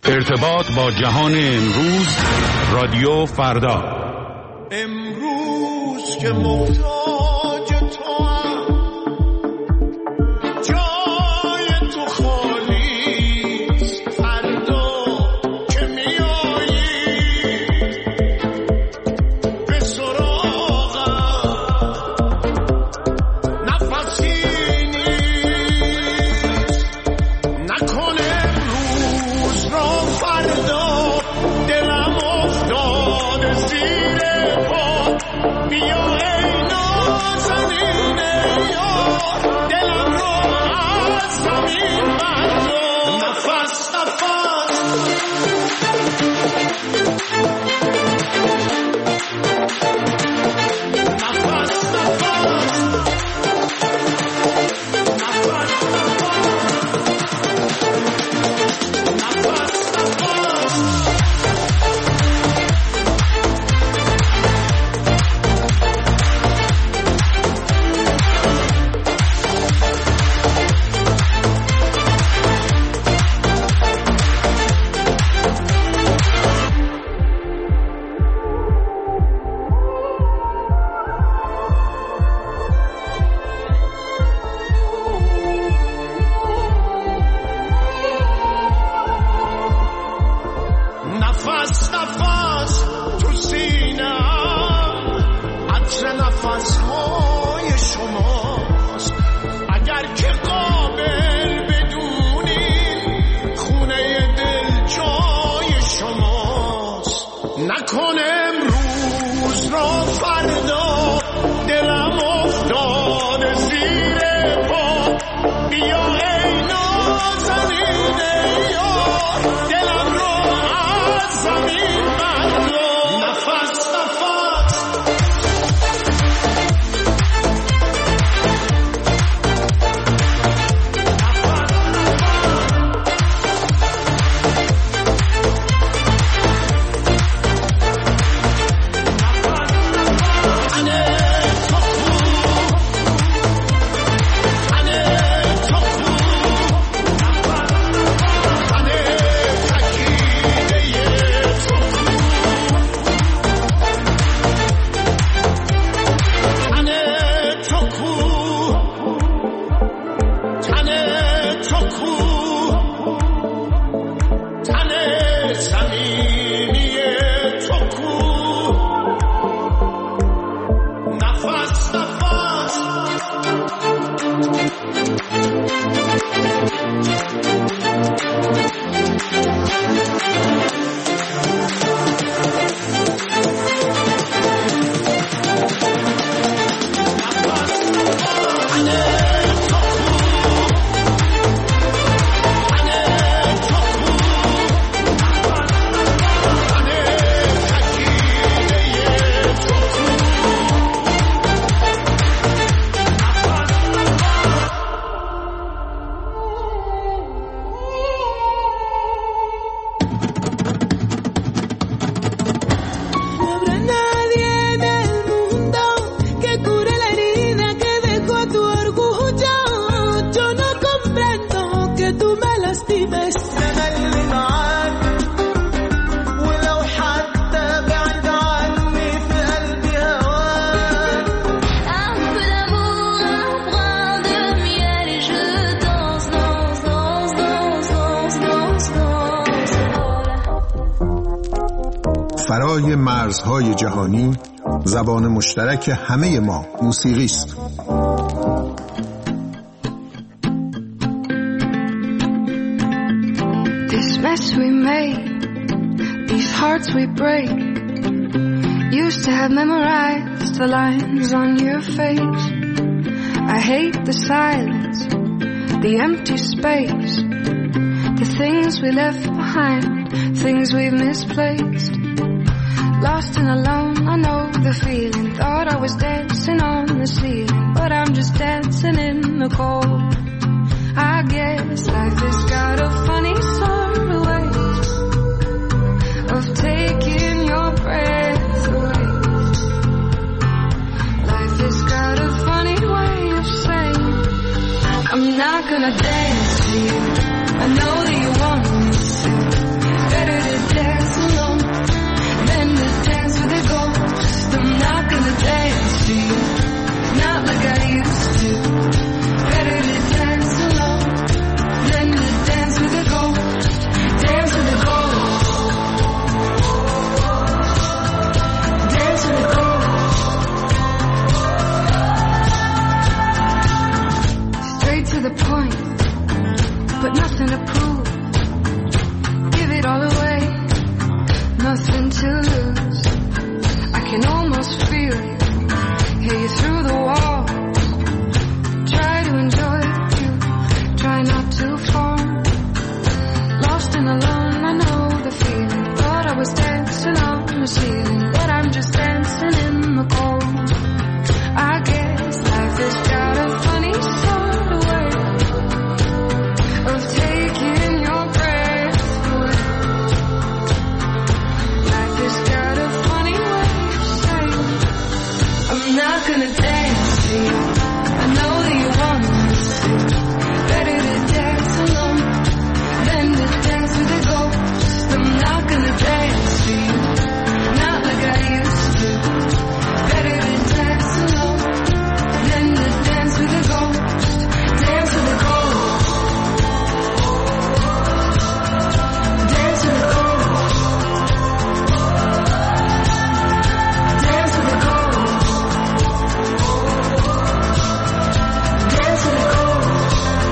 ارتباط با جهان امروز، رادیو فردا. امروز که محتاج تو هم، جای تو خالیست. فردا که میایی به سراغم، نفسی نیست. نکنه امروز را فردا، دلم افتاده زیر پا. بیا ای نازنین یار، دلم رو از زمین بردار. نفس نفس تو سینه‌ام، عطر نفس‌های شماست. اگر که قابل بدونین، خونه دل جای شماست. نکنه امروز را فردا، دلم افتاده زیر پا. بیا ای نازنین یار، دلم رو از زمین بردار. نفس نفس فرای مرزهای جهانی، زبان مشترک همه ما موسیقی است. This mess we made, these hearts we break, used to have memorized the lines on your face. I hate the silence, the empty space, the things we left behind, things we've misplaced. Lost and alone, I know the feeling. Thought I was dancing on the ceiling, but I'm just dancing in the cold. I guess life has got a funny sort of way of taking your breath away. Life has got a funny way of saying, I'm not gonna dance to you. I know that you want me to. feeling alone, I know the feeling. Thought I was dancing on the ceiling, but I'm just dancing in the cold. I guess life has got a funny sort of way of taking your breath away. Life has got a funny way of saying, I'm not gonna dance to you. I know that you want me to. Better to dance alone than to dance with a ghost. I'm not gonna dance to you, not like I used to. Better to dance alone than to dance with a ghost. Dance with a ghost. Dance with a ghost. Dance with a ghost. Dance with a ghost.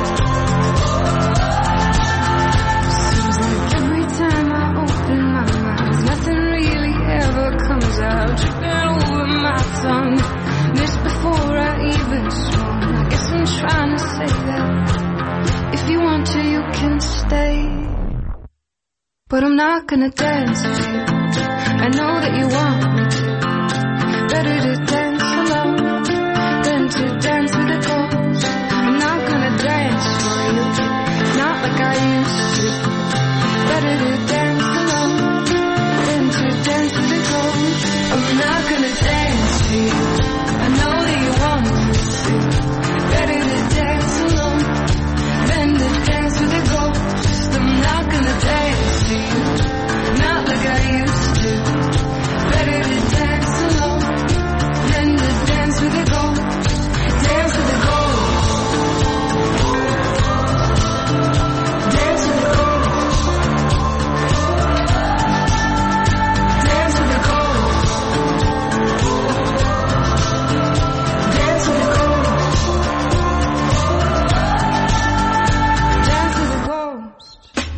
Seems like every time I open my mouth, nothing really ever comes out. Tripping over my tongue, this before I even swung. I guess I'm trying to say that if you want to, you can stay. But I'm not gonna dance to you. I know that you want me to. Better to dance alone than to dance with a ghost. I'm not gonna dance for you, not like I used to. Better to dance alone than to dance with a ghost. I'm not gonna dance to you. I know that you want me to. Better to dance alone than to dance with a ghost. I'm not gonna dance to you, not like I used to. Better to dance alone than to dance with a ghost. Dance with a ghost. Dance with a ghost. Dance with a ghost. Dance with a ghost. Dance with a ghost.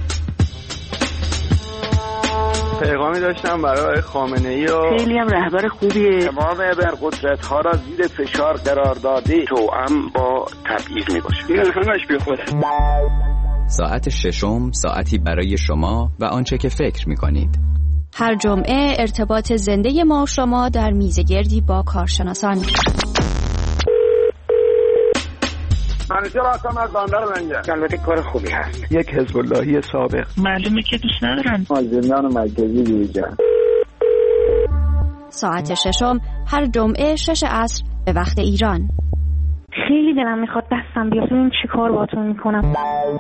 پیغامی داشتم برای خامنه‌ای و خیلی هم رهبر خوبیه. امام ابرقدرت‌ها را زیر فشار قرار داده توأم با تبعیض می‌باشد. این همش بیخوده. ساعت ششم، ساعتی برای شما و آنچه که فکر می‌کنید. هر جمعه ارتباط زنده ما و شما در میزگردی با کارشناسان. منیجر آسان از باندار منجه. البته کار خوبی هست. یک حزب اللهی سابق. معلومه که دوست ندارن. زندان مرکزی دیجا. ساعت ششم هر جمعه 6 عصر به وقت ایران. خیلی دلم میخواد دستم بیاد ببینم چی کار باهاتون میکنم.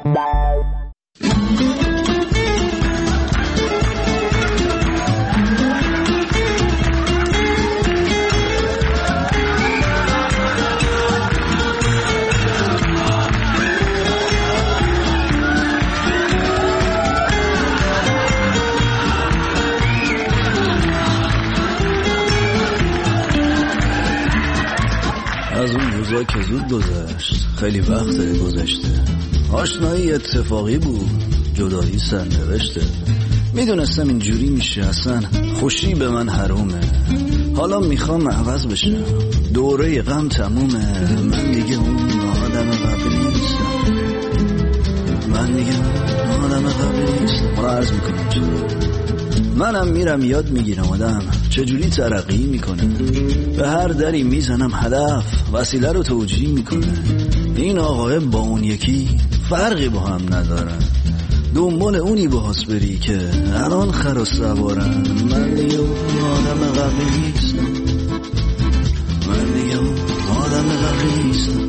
از اون روزا که زود گذشت، خیلی وقت گذشته. آشنایی اتفاقی بود، جدایی سرنوشته. میدونستم اینجوری میشه، اصلا خوشی به من حرومه. حالا میخوام عوض بشم، دوره غم تمومه. من دیگه اون آدم قبلی نیستم. من دیگه اون آدم قبلی نیستم. حالا عرض میکنم چرا. منم میرم یاد میگیرم آدم چجوری ترقی میکنه. به هر دری میزنم هدف وسیله رو توجیه میکنه. این آقای با اون یکی فرقی با هم ندارن. دنبال اونی باهاس بری که الان خر و سوارن. من دیگه اون آدم قبلی نیستم. من دیگه اون آدم قبلی نیستم.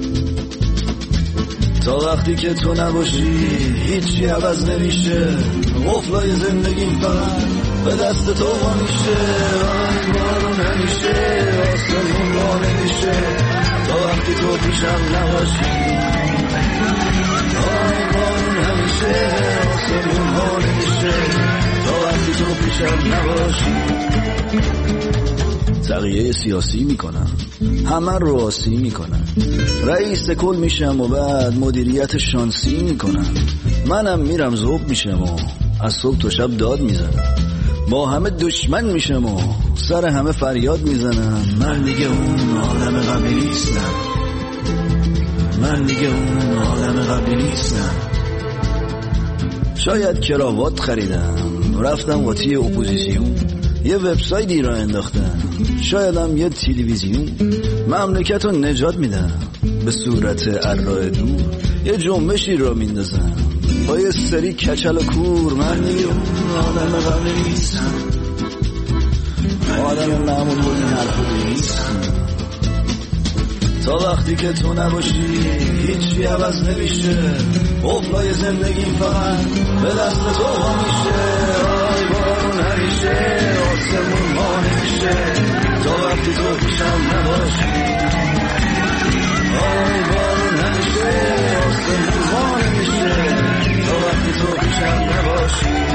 تا وقتی که تو نباشی هیچی عوض نمیشه. قفلای زندگیم فقط به دست تو وا میشه. آی بارون همیشه آسمون وا نمیشه تا وقتی تو پیشم نباشی. آی بارون همیشه آسمون وا نمیشه تا وقتی تو پیشم نباشی. تغییر سیاسی میکنم، همه رو آسی میکنم. رئیس کل میشم و بعد مدیریت شانسی میکنم. منم میرم ذوب میشم و از صبح تا شب داد میزنم. با همه دشمن میشم و سر همه فریاد میزنم. من دیگه اون آدم قبلی نیستم. من دیگه اون آدم قبلی نیستم. شاید کراوات خریدم، رفتم قاطی اپوزیسیون، یه وبسایتی را انداختم، شایدم یه تلویزیون. مملکت رو نجات میدم به صورت ارائه دور، یه جنبشی را میندازم با یه سری کچل و کور. من دیگه آدم قبلی نیستم، آدم معمول بود نرخوده نیستم. تا وقتی که تو نباشی هیچی عوض نمیشه، قفلای زندگیم فقط به دست تو ها میشه. آی بارون همیشه آسمون ما نمیشه، تا وقتی تو پیشم نباشی. آی بارون همیشه آسمون ما نمیشه، تا وقتی تو پیشم نباشی.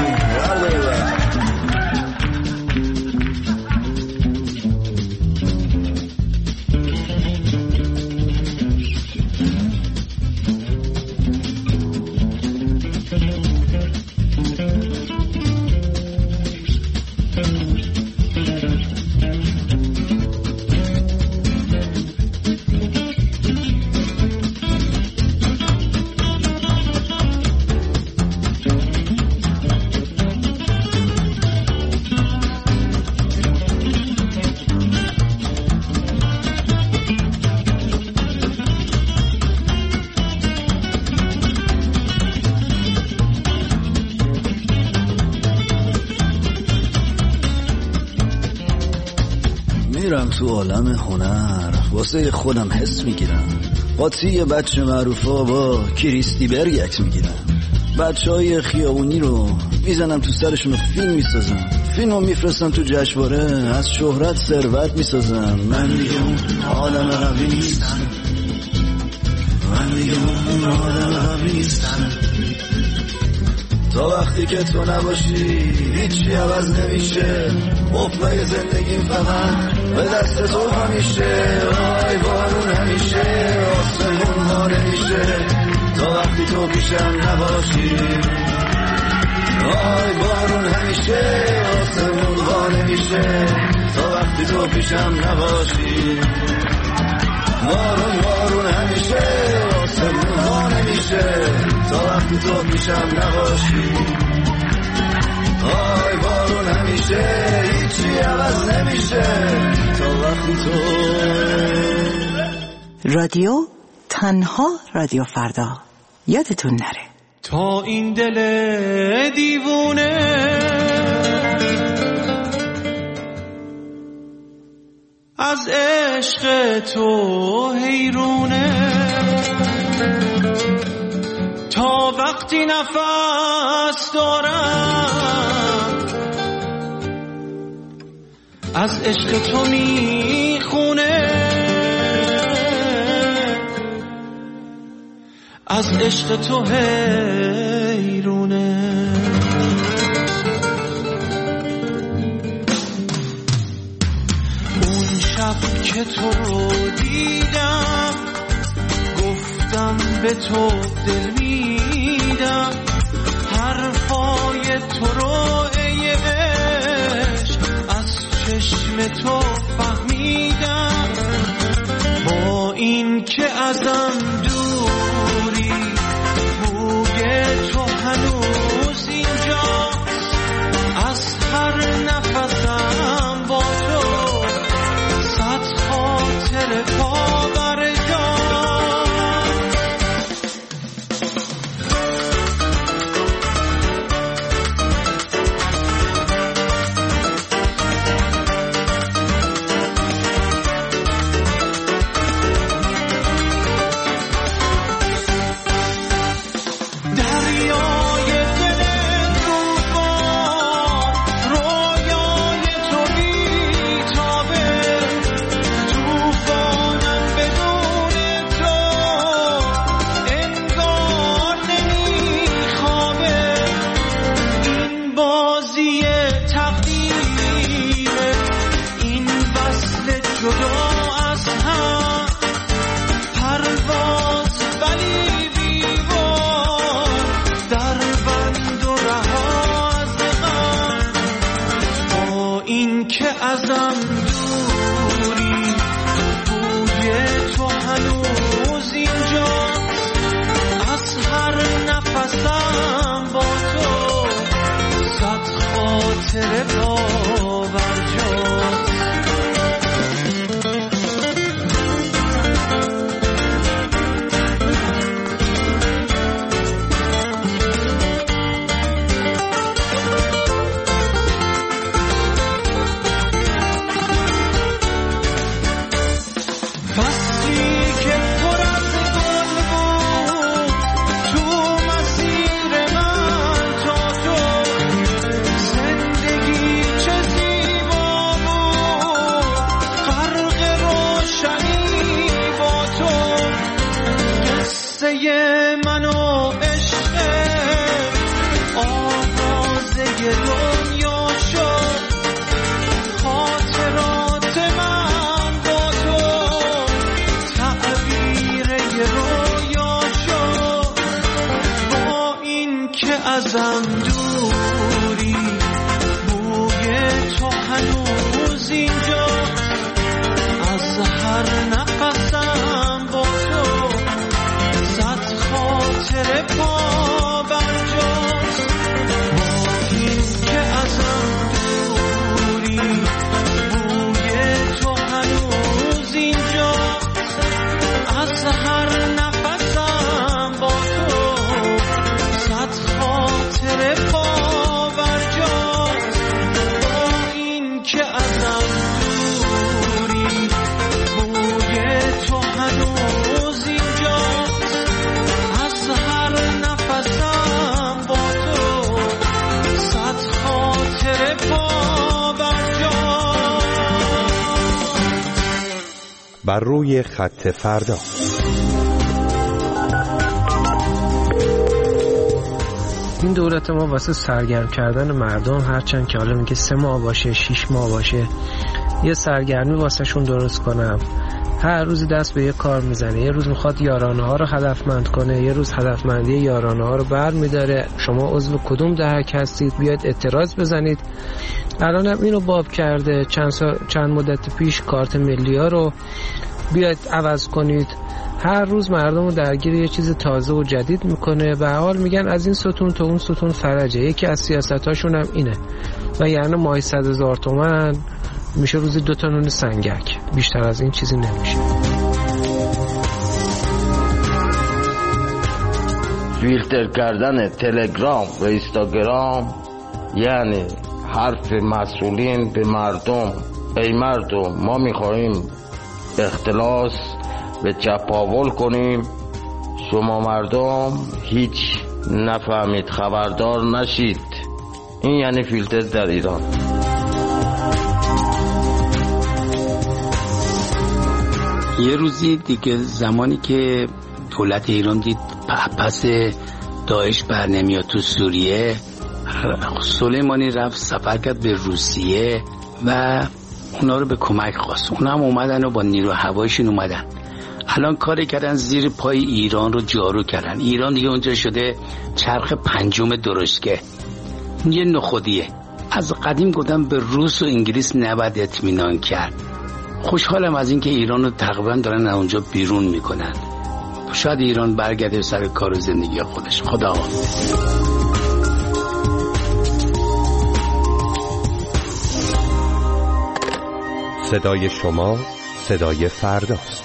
میرم تو عالم هنر، واسه خودم حس میگیرم، قاطی بچه معروفا با کریستی برگ عکس میگیرم. بچه های خیابونی رو میزنم تو سرشون و فیلم میسازم، فیلم رو میفرستم تو جشنواره، از شهرت ثروت میسازم. من دیگه اون آدم قبلی نیستم، من دیگه اون آدم قبلی نیستم. تا وقتی که تو نباشی هیچی عوض نمیشه، قفلای زندگیم فقط به دست تو همیشه. آی بارون همیشه آسمون ما نمیشه، تا وقتی تو پیشم نباشی. آی بارون همیشه آسمون ما نمیشه، تا وقتی تو پیشم نباشی. بارون همیشه آسمون ما نمیشه، تا وقتی تو پیشم نباشی. آی بارون همیشه هیچی عوض نمیشه، تا وقتی تو. رادیو تنها رادیو فردا، یادتون نره. تا این دل دیوونه از عشق تو حیرونه، تا وقتی نفس دارم از عشق تو میخونه، از عشق تو حیرونه. اون شب که تو رو دیدم گفتم به تو دل میدم، حرفای تو رو ای عشق از چشم تو فهمیدم. با این که ازم دوری بوی تو هنوز اینجاست، از هر نفسم با تو صد خاطر پاور ازم دوری بوی تو هنوز اینجاست، از هر نفسم با تو خاطر باورجاست. ازم دوری بوی تو هنوز اینجا، از هر نفسم با تو صد خاطر پا برجاست. با این که ازم دوری بوی تو هنوز اینجا، از هر نفسم با تو صد خاطر پا برجاست. با این که ازم دوری بوی تو هنوز اینجا، از هر نفسم با تو صد خاطر پا برجاست. بر روی خط فردا. این دولت ما واسه سرگرم کردن مردم، هرچند که حالا میگه 3 ماه باشه 6 ماه باشه، یه سرگرمی واسه شون درست کنم. هر روز دست به یه کار میزنه. یه روز میخواد یارانه ها رو هدفمند کنه، یه روز هدفمندی یارانه ها رو بر میداره. شما عضو کدوم دهک هستید بیاید اعتراض بزنید. الان هم اینو باب کرده. چند مدت پیش کارت ملی ها رو بیاید عوض کنید. هر روز مردم رو درگیر یه چیز تازه و جدید میکنه. به حال میگن از این ستون تا اون ستون فرجه. یکی از سیاستاشون هم اینه. و یعنی ماهی 100,000 تومان میشه روزی 2 تا نون سنگک. بیشتر از این چیزی نمیشه. فیلتر کردن تلگرام و اینستاگرام یعنی حرف مسئولین به مردم. ای مردم، ما میخواهیم اختلاس به چپاول کنیم، شما مردم هیچ نفهمید، خبردار نشید. این یعنی فیلتر در ایران. یه روزی دیگه زمانی که دولت ایران دید پس داعش بر نمیاد تو سوریه، سلیمانی رفت سفر کرد به روسیه و اونا رو به کمک خواست. اونا هم اومدن و با نیرو هوایشون اومدن. الان کاری کردن زیر پای ایران رو جارو کردن. ایران دیگه اونجا شده چرخ 5 درشکه. یه نخودیه. از قدیم گفتم به روس و انگلیس نباید اطمینان کرد. خوشحالم از این که ایران رو تقریبا دارن از اونجا بیرون میکنن. شاید ایران برگرده سر کار و زندگی خودش. خدا حافظ. صدای شما صدای فرداست.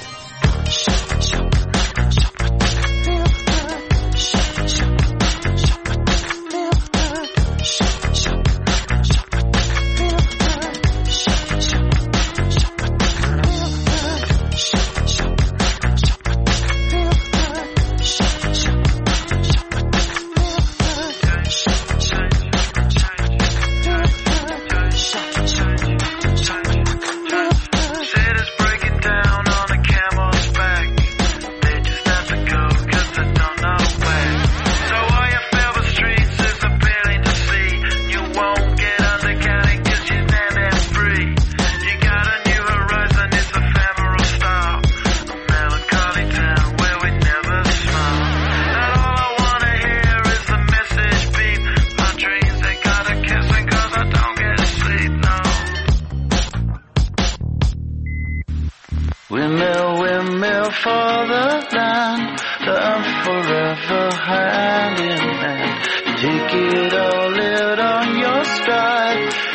Windmill for the land, love forever hand in hand. Take it all, live on your stride.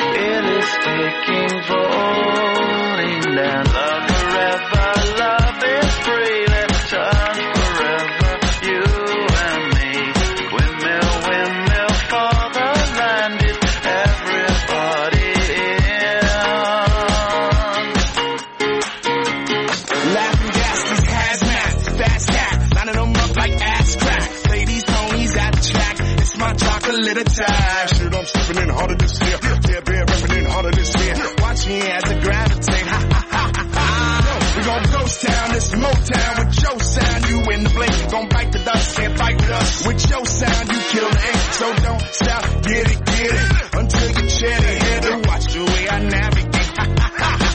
side. Shit, I'm stepping in harder this year. Yeah, been repping in harder this year. Watch me as I gravitate. Ha ha ha ha. We gon' ghost town, this Motown with your sound. You in the blink, gon' bite the dust, can't fight with us. With your sound, you kill the ink, so don't stop. Get it, until you chin it. Hit it, watch the way I navigate. Ha ha ha ha.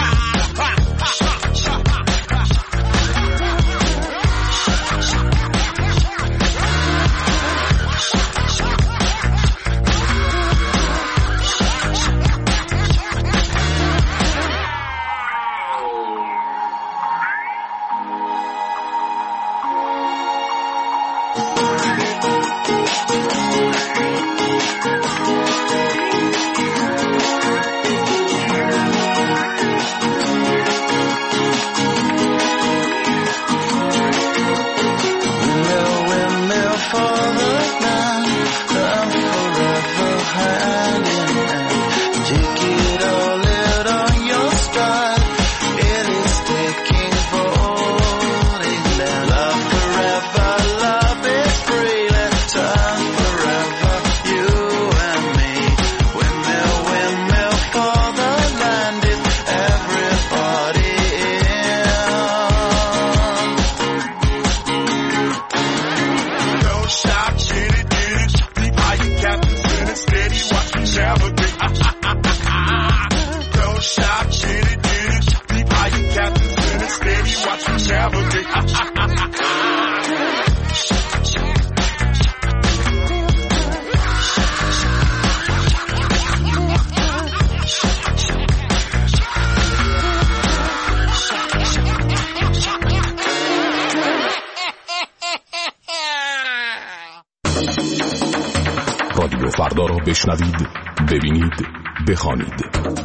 رادیو فردا را بشنوید، ببینید، بخوانید.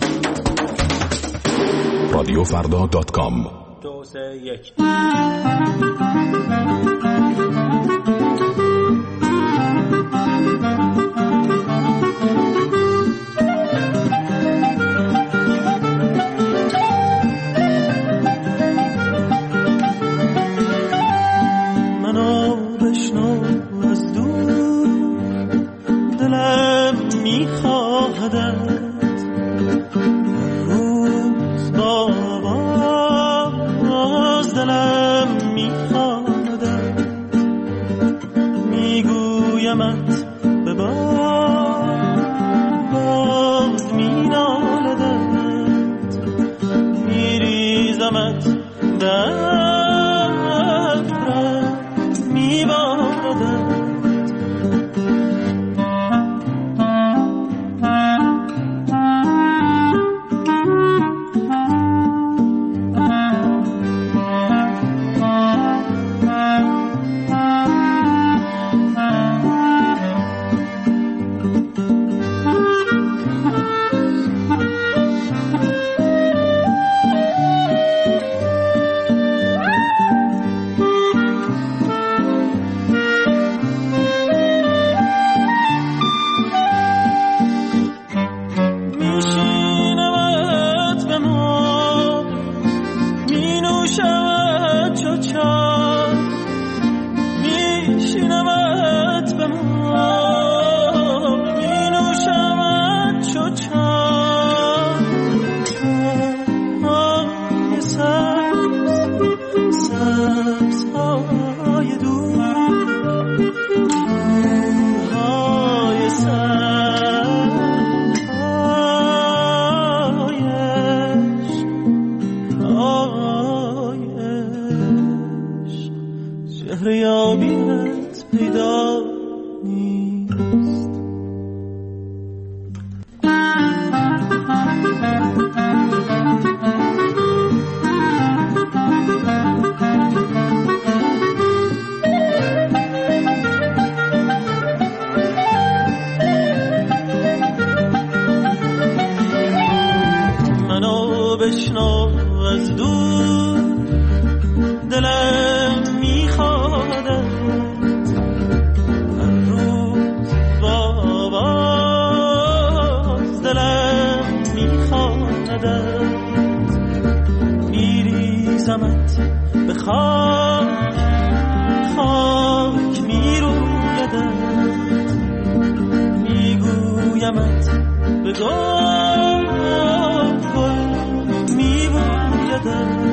radioffarda.com 2 3 1 میبویمت به گل میبویدت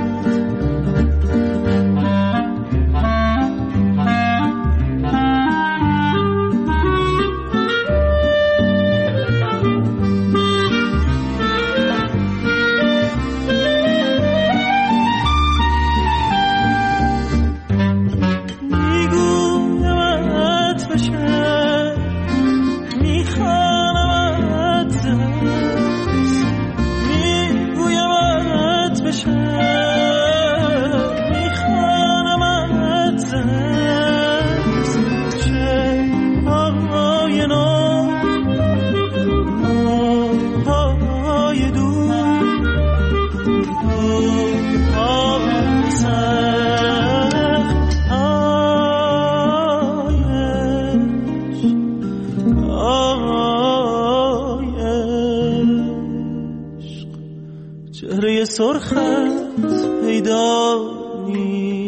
چهره سرخت پیدا نیست